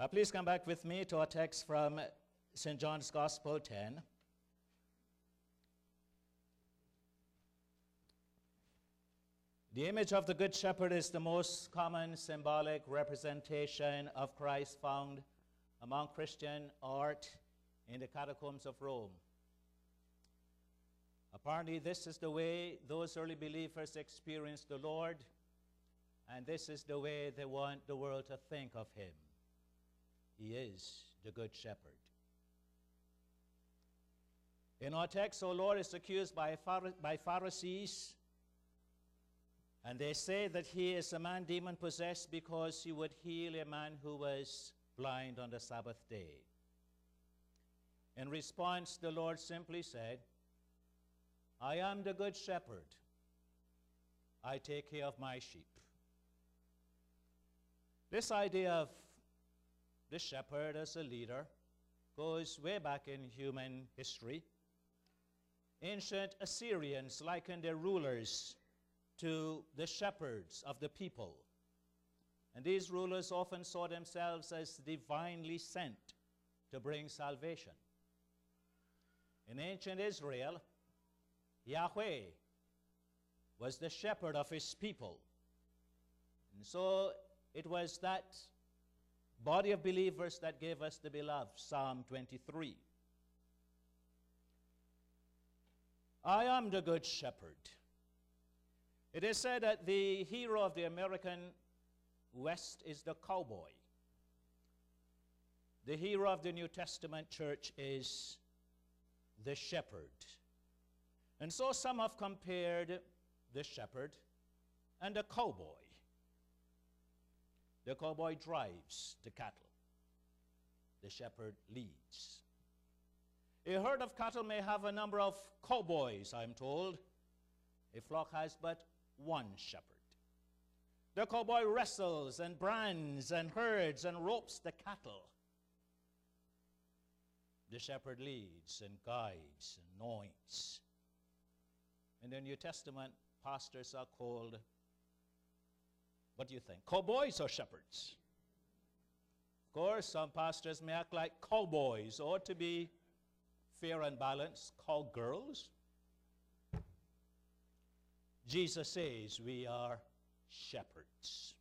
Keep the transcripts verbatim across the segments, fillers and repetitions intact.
Uh, please come back with me to our text from Saint John's Gospel ten. The image of the Good Shepherd is the most common symbolic representation of Christ found among Christian art in the catacombs of Rome. Apparently, this is the way those early believers experienced the Lord, and this is the way they want the world to think of him. He is the Good Shepherd. In our text, our Lord is accused by, by Pharisees, and they say that he is a man demon-possessed because he would heal a man who was blind on the Sabbath day. In response, the Lord simply said, I am the Good Shepherd. I take care of my sheep. This idea of the shepherd as a leader goes way back in human history. Ancient Assyrians likened their rulers to the shepherds of the people. And these rulers often saw themselves as divinely sent to bring salvation. In ancient Israel, Yahweh was the shepherd of his people. And so it was that body of believers that gave us the beloved Psalm twenty-three. I am the Good Shepherd. It is said that the hero of the American West is the cowboy. The hero of the New Testament church is the shepherd. And so some have compared the shepherd and the cowboy. The cowboy drives the cattle. The shepherd leads. A herd of cattle may have a number of cowboys, I'm told. A flock has but one shepherd. The cowboy wrestles and brands and herds and ropes the cattle. The shepherd leads and guides and anoints. In the New Testament, pastors are called, what do you think, cowboys or shepherds? Of course, some pastors may act like cowboys, or to be fair and balanced, cowgirls. Jesus says we are shepherds.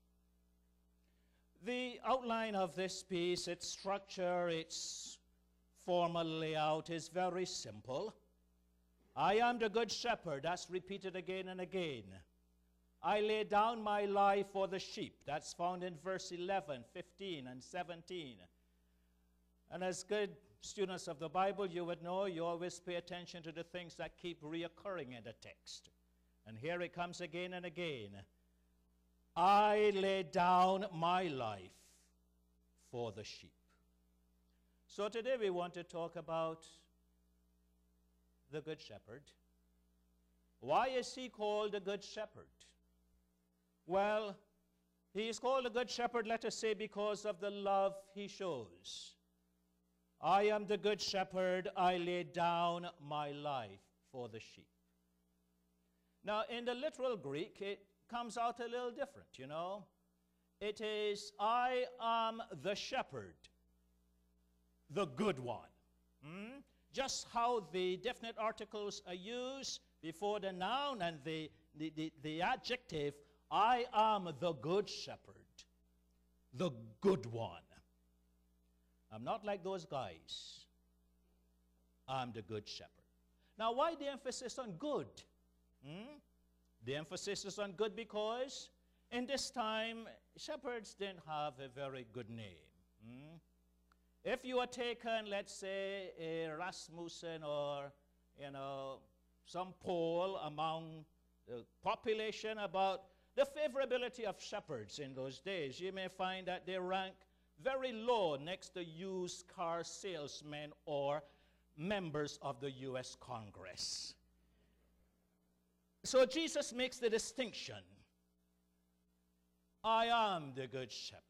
The outline of this piece, its structure, its formal layout is very simple. I am the Good Shepherd. That's repeated again and again. I lay down my life for the sheep. That's found in verse eleven, fifteen, and seventeen. And as good students of the Bible, you would know you always pay attention to the things that keep reoccurring in the text. And here it comes again and again. I lay down my life for the sheep. So today we want to talk about the Good Shepherd. Why is he called the Good Shepherd? Well, he is called the Good Shepherd, let us say, because of the love he shows. I am the Good Shepherd, I lay down my life for the sheep. Now, in the literal Greek, it comes out a little different, you know. It is, I am the shepherd, the good one. Hmm? Just how the definite articles are used before the noun and the, the, the, the adjective, I am the good shepherd, the good one. I'm not like those guys. I'm the good shepherd. Now, why the emphasis on good? Hmm? The emphasis is on good because in this time, shepherds didn't have a very good name. Hmm? If you were taken, let's say, a Rasmussen or, you know, some poll among the population about the favorability of shepherds in those days, you may find that they rank very low next to used car salesmen or members of the U S Congress. So Jesus makes the distinction. I am the Good Shepherd.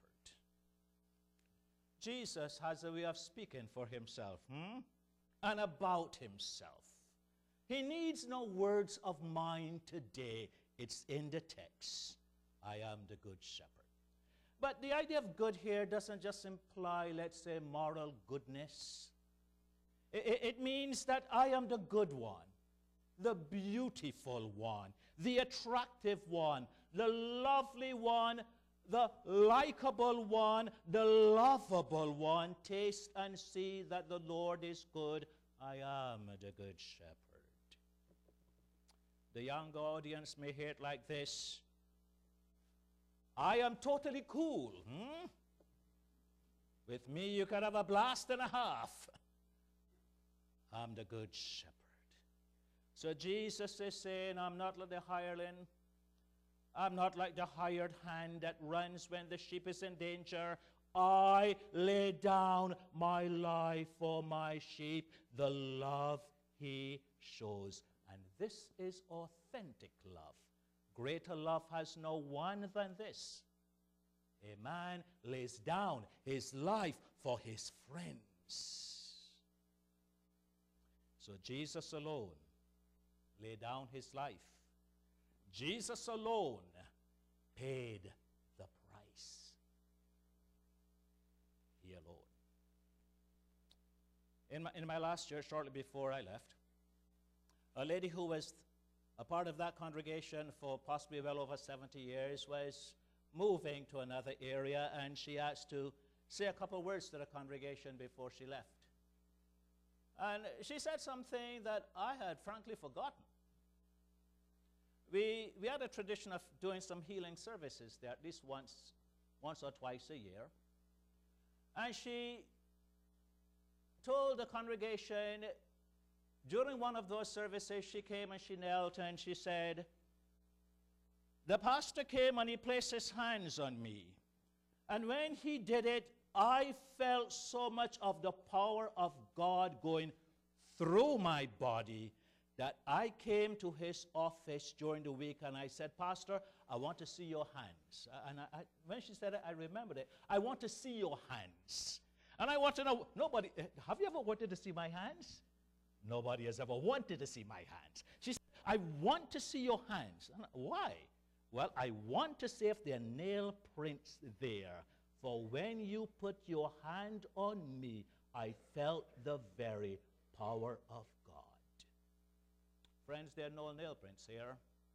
Jesus has a way of speaking for himself hmm? and about himself. He needs no words of mine today. It's in the text. I am the Good Shepherd. But the idea of good here doesn't just imply, let's say, moral goodness. It, it means that I am the good one, the beautiful one, the attractive one, the lovely one, the likable one, the lovable one. Taste and see that the Lord is good. I am the good shepherd. The young audience may hear it like this. I am totally cool. Hmm? With me, you can have a blast and a half. I'm the good shepherd. So Jesus is saying, I'm not like the hireling. I'm not like the hired hand that runs when the sheep is in danger. I lay down my life for my sheep, the love he shows. And this is authentic love. Greater love has no one than this. A man lays down his life for his friends. So Jesus alone laid down his life. Jesus alone paid the price. He alone. In my, in my last year, shortly before I left, a lady who was a part of that congregation for possibly well over seventy years was moving to another area, and she asked to say a couple words to the congregation before she left. And she said something that I had frankly forgotten. We, we had a tradition of doing some healing services there at least once, once or twice a year. And she told the congregation, during one of those services, she came and she knelt and she said, the pastor came and he placed his hands on me. And when he did it, I felt so much of the power of God going through my body that I came to his office during the week and I said, Pastor, I want to see your hands. And I, I, when she said it, I remembered it. I want to see your hands. And I want to know, nobody, have you ever wanted to see my hands? Nobody has ever wanted to see my hands. She said, I want to see your hands. And why? Well, I want to see if there are nail prints there. For when you put your hand on me, I felt the very power of God. Friends, there are no nail prints here.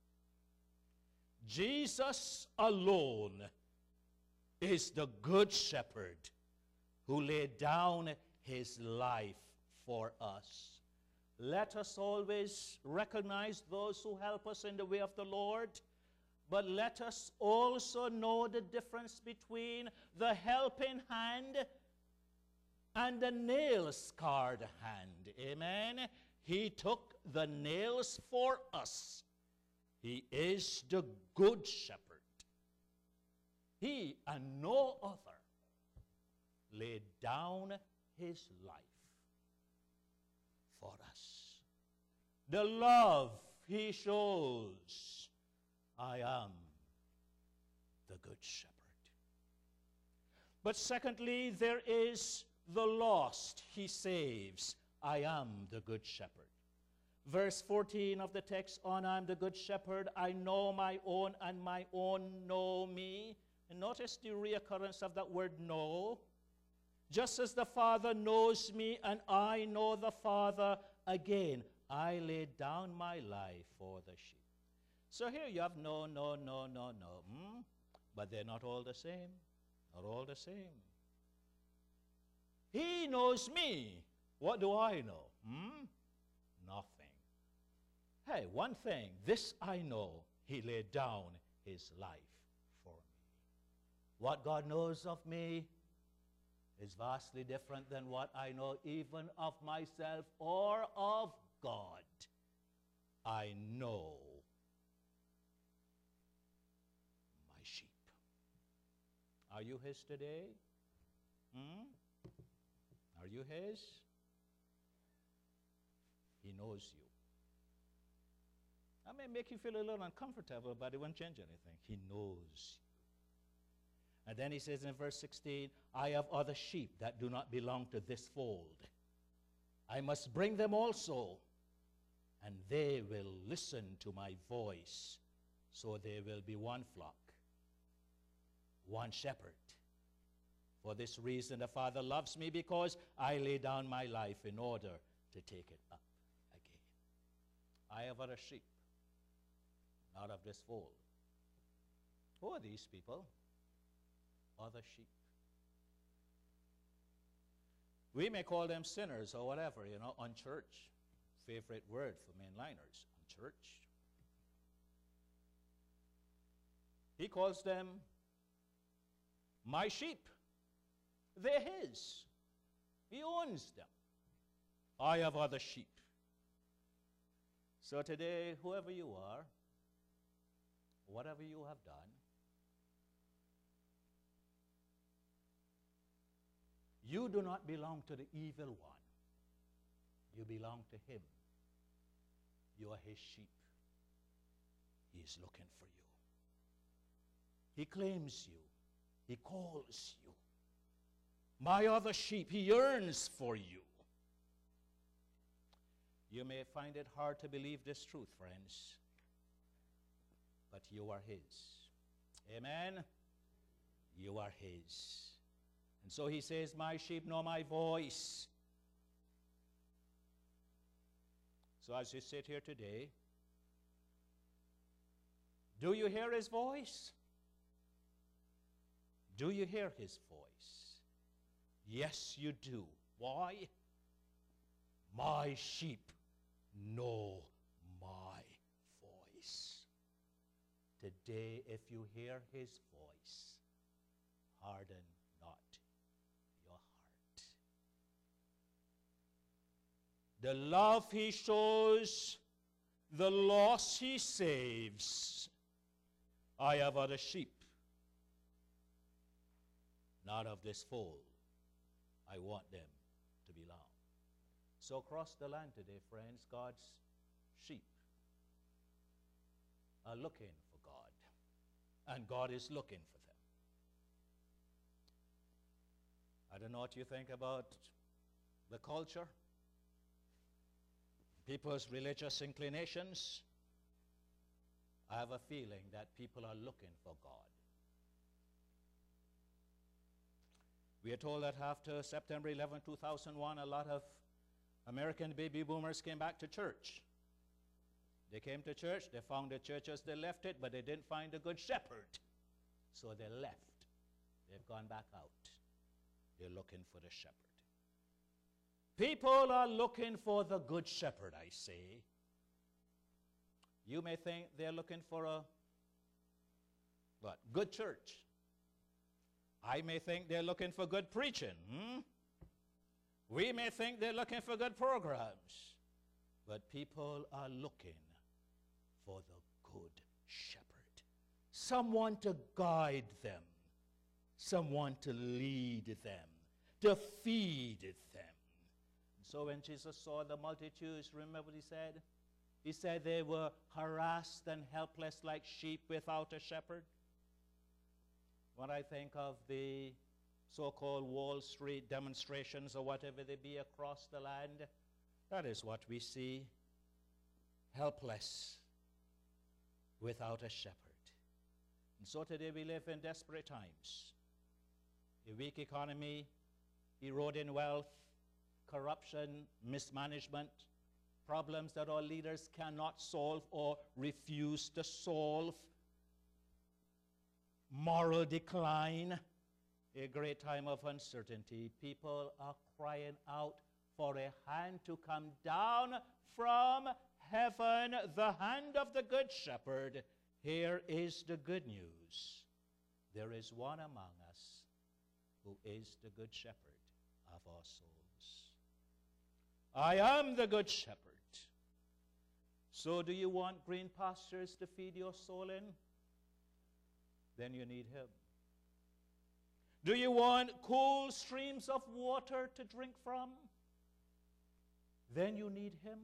Jesus alone is the good shepherd who laid down his life for us. Let us always recognize those who help us in the way of the Lord, but let us also know the difference between the helping hand and the nail-scarred hand. Amen? He took the nails for us. He is the good shepherd. He and no other laid down his life for us. The love he shows. I am the good shepherd. But secondly, there is the lost he saves. I am the good shepherd. Verse fourteen of the text, on I am the good shepherd, I know my own and my own know me. And notice the reoccurrence of that word know. Just as the Father knows me and I know the Father, again, I lay down my life for the sheep. So here you have no, no, no, no, no. Hmm? But they're not all the same. Not all the same. He knows me. What do I know? Hmm? Nothing. Hey, one thing, this I know, he laid down his life for me. What God knows of me is vastly different than what I know even of myself or of God. I know my sheep. Are you his today? Hmm? Are you his? He knows you. That may make you feel a little uncomfortable, but it won't change anything. He knows you. And then he says in verse sixteen, I have other sheep that do not belong to this fold. I must bring them also, and they will listen to my voice, so there will be one flock, one shepherd. For this reason the Father loves me, because I lay down my life in order to take it up again. I have other sheep, not of this fold. Who are these people? Other sheep. We may call them sinners or whatever, you know, unchurched. Favorite word for mainliners, unchurched. He calls them my sheep. They're his. He owns them. I have other sheep. So today, whoever you are, whatever you have done, you do not belong to the evil one. You belong to him. You are his sheep. He is looking for you. He claims you. He calls you. My other sheep, he yearns for you. You may find it hard to believe this truth, friends, but you are his. Amen? You are his. And so he says, my sheep know my voice. So as you sit here today, do you hear his voice? Do you hear his voice? Yes, you do. Why? My sheep know my voice. Today, if you hear his voice, harden not your heart. The love he shows, the loss he saves. I have other sheep, not of this fold. I want them to belong. So across the land today, friends, God's sheep are looking for God, and God is looking for them. I don't know what you think about the culture, people's religious inclinations. I have a feeling that people are looking for God. We are told that after September eleventh, two thousand one, a lot of American baby boomers came back to church. They came to church, they found the church as they left it, but they didn't find a good shepherd. So they left. They've gone back out. They're looking for the shepherd. People are looking for the good shepherd, I say. You may think they're looking for a what? Good church. I may think they're looking for good preaching. Hmm? We may think they're looking for good programs. But people are looking for the good shepherd. Someone to guide them. Someone to lead them. To feed them. So when Jesus saw the multitudes, remember what he said? He said they were harassed and helpless like sheep without a shepherd. When I think of the so-called Wall Street demonstrations or whatever they be across the land, that is what we see. Helpless without a shepherd. And so today we live in desperate times. A weak economy, eroding wealth, corruption, mismanagement, problems that our leaders cannot solve or refuse to solve, moral decline, a great time of uncertainty. People are crying out for a hand to come down from heaven, the hand of the good shepherd. Here is the good news. There is one among us who is the good shepherd of our souls. I am the good shepherd. So do you want green pastures to feed your soul in? Then you need him. Do you want cool streams of water to drink from? Then you need him.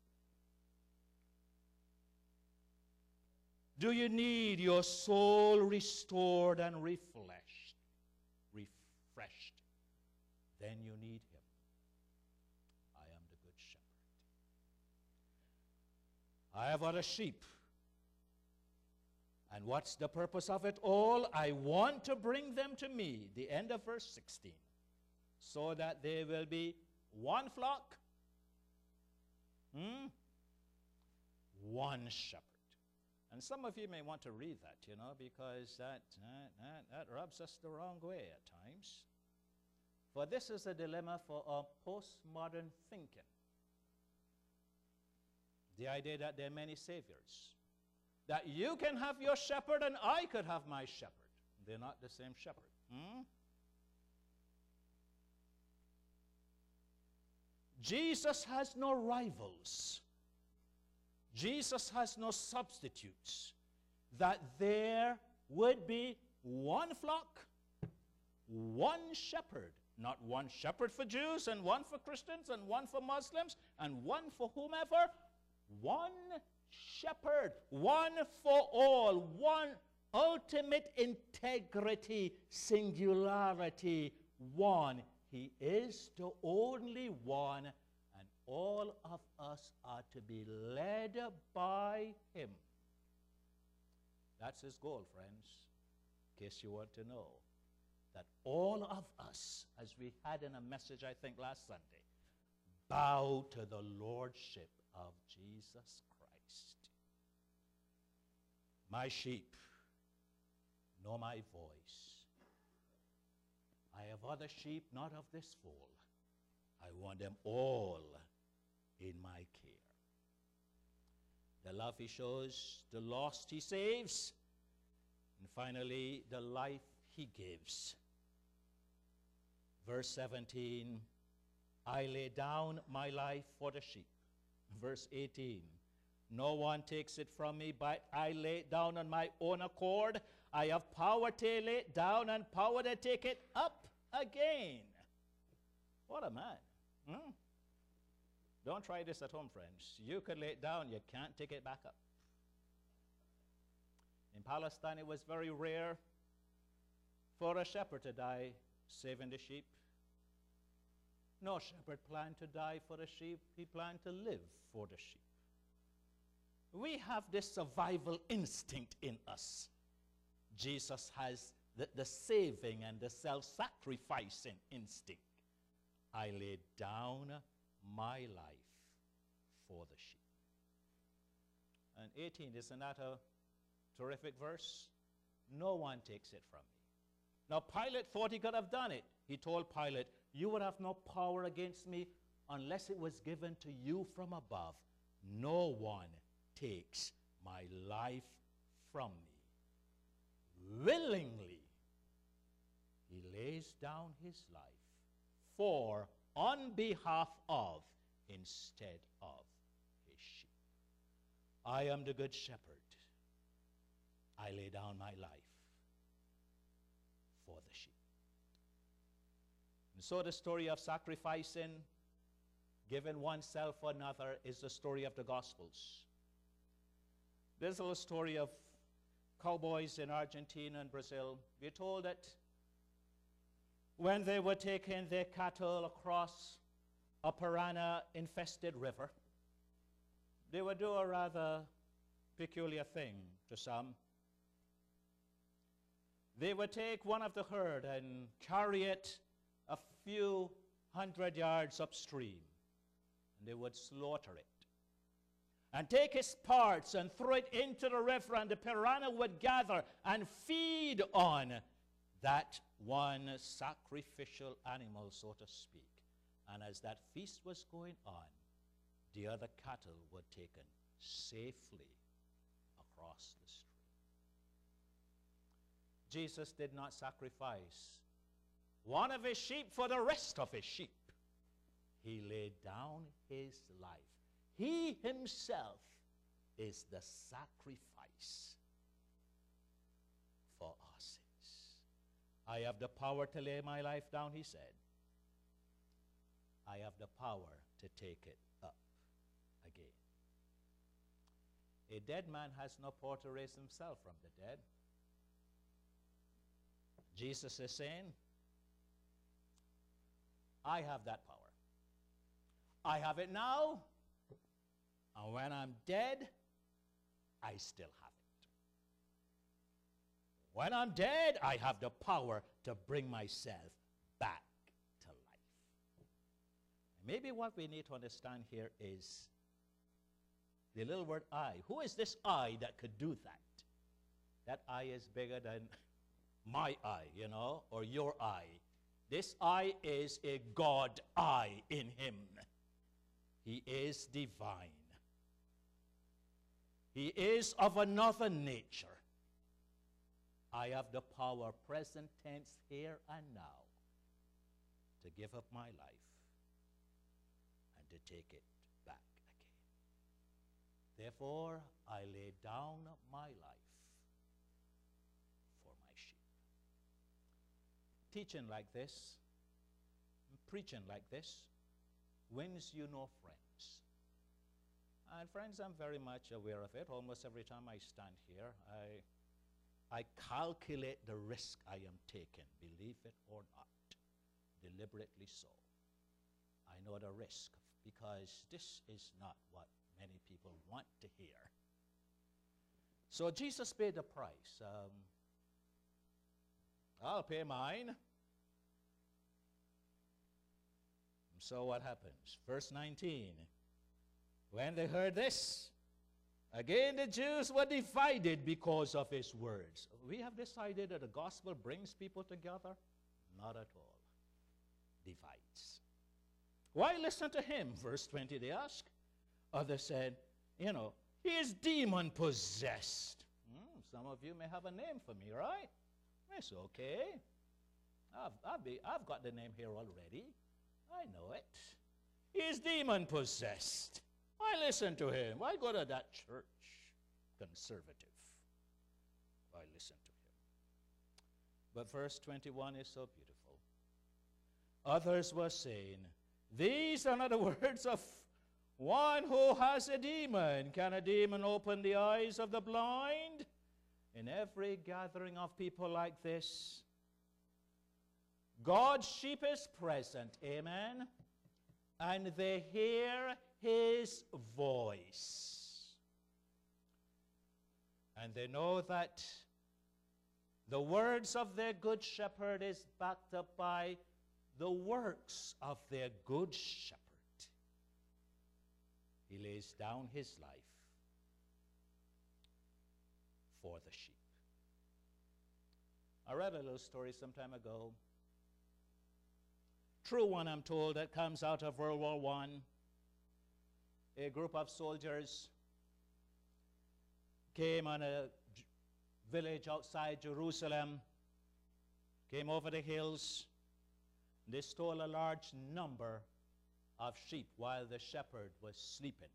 Do you need your soul restored and refreshed? Refreshed. Then you need him. I am the good shepherd. I have other sheep. And what's the purpose of it all? I want to bring them to me, the end of verse sixteen, so that they will be one flock, hmm? one shepherd. And some of you may want to read that, you know, because that, that, that, that rubs us the wrong way at times. For this is a dilemma for our postmodern thinking. The idea that there are many saviors. That you can have your shepherd and I could have my shepherd. They're not the same shepherd. Hmm? Jesus has no rivals. Jesus has no substitutes. That there would be one flock, one shepherd. Not one shepherd for Jews and one for Christians and one for Muslims and one for whomever. One shepherd, one for all, one ultimate integrity, singularity, one. He is the only one, and all of us are to be led by him. That's his goal, friends, in case you want to know. That all of us, as we had in a message, I think, last Sunday, bow to the lordship of Jesus Christ. My sheep know my voice. I have other sheep not of this fold. I want them all in my care. The love he shows, the lost he saves, and finally, the life he gives. Verse seventeen, I lay down my life for the sheep. Verse eighteen, no one takes it from me, but I lay it down on my own accord. I have power to lay it down and power to take it up again. What a man. Hmm? Don't try this at home, friends. You can lay it down, you can't take it back up. In Palestine, it was very rare for a shepherd to die saving the sheep. No shepherd planned to die for the sheep. He planned to live for the sheep. We have this survival instinct in us. Jesus has the, the saving and the self-sacrificing instinct. I laid down my life for the sheep. And eighteen, isn't that a terrific verse? No one takes it from me. Now, Pilate thought he could have done it. He told Pilate, you would have no power against me unless it was given to you from above. No one takes my life from me. Willingly, he lays down his life for, on behalf of, instead of his sheep. I am the good shepherd. I lay down my life for the sheep. And so the story of sacrificing, giving oneself for another, is the story of the Gospels. There's a little story of cowboys in Argentina and Brazil. We're told that when they were taking their cattle across a piranha-infested river, they would do a rather peculiar thing to some. They would take one of the herd and carry it a few hundred yards upstream, and they would slaughter it. And take its parts and throw it into the river, and the piranha would gather and feed on that one sacrificial animal, so to speak. And as that feast was going on, the other cattle were taken safely across the stream. Jesus did not sacrifice one of his sheep for the rest of his sheep. He laid down his life. He himself is the sacrifice for our sins. I have the power to lay my life down, he said. I have the power to take it up again. A dead man has no power to raise himself from the dead. Jesus is saying, I have that power. I have it now, and when I'm dead, I still have it. When I'm dead, I have the power to bring myself back to life. Maybe what we need to understand here is the little word I. Who is this I that could do that? That I is bigger than my I, you know, or your I. This I is a God I in him. He is divine. He is of another nature. I have the power, present tense, here and now, to give up my life and to take it back again. Therefore, I lay down my life for my sheep. Teaching like this, preaching like this, wins you no friends. And friends, I'm very much aware of it. Almost every time I stand here, I I calculate the risk I am taking, believe it or not, deliberately so. I know the risk because this is not what many people want to hear. So Jesus paid the price. Um, I'll pay mine. So what happens? Verse nineteen. When they heard this, again the Jews were divided because of his words. We have decided that the gospel brings people together? Not at all. Divides. Why listen to him? Verse twenty they ask. Others said, you know, he is demon possessed. Hmm, some of you may have a name for me, right? It's okay. I've, I've, be, I've got the name here already. I know it. He is demon possessed. Why listen to him? Why go to that church? Conservative. Why listen to him? But verse twenty-one is so beautiful. Others were saying, these are not the words of one who has a demon. Can a demon open the eyes of the blind? In every gathering of people like this, God's sheep is present. Amen. And they hear his voice. And they know that the words of their good shepherd is backed up by the works of their good shepherd. He lays down his life for the sheep. I read a little story some time ago. True one, I'm told, that comes out of World War One. A group of soldiers came on a j- village outside Jerusalem, came over the hills. They stole a large number of sheep while the shepherd was sleeping.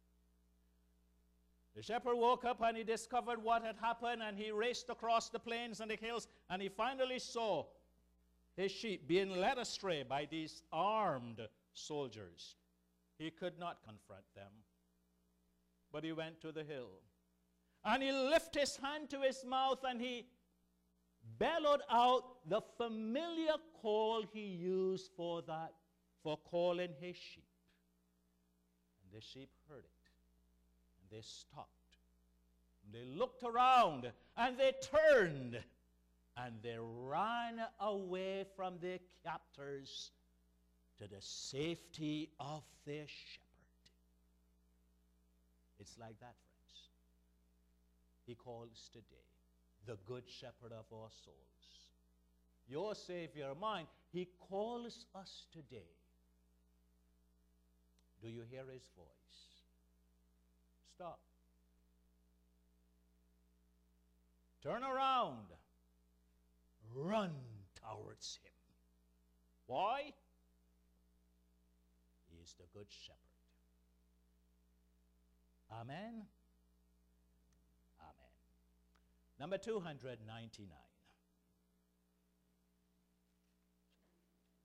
The shepherd woke up and he discovered what had happened, and he raced across the plains and the hills, and he finally saw his sheep being led astray by these armed soldiers. He could not confront them, but he went to the hill. And he lifted his hand to his mouth and he bellowed out the familiar call he used for that, for calling his sheep. And the sheep heard it. And they stopped. And they looked around and they turned. And they ran away from their captors to the safety of their shepherd. It's like that, friends. He calls today the good shepherd of our souls. Your Savior, mine, he calls us today. Do you hear his voice? Stop. Turn around. Run towards him. Why? He is the good shepherd. Amen. Amen. Number two hundred ninety-nine.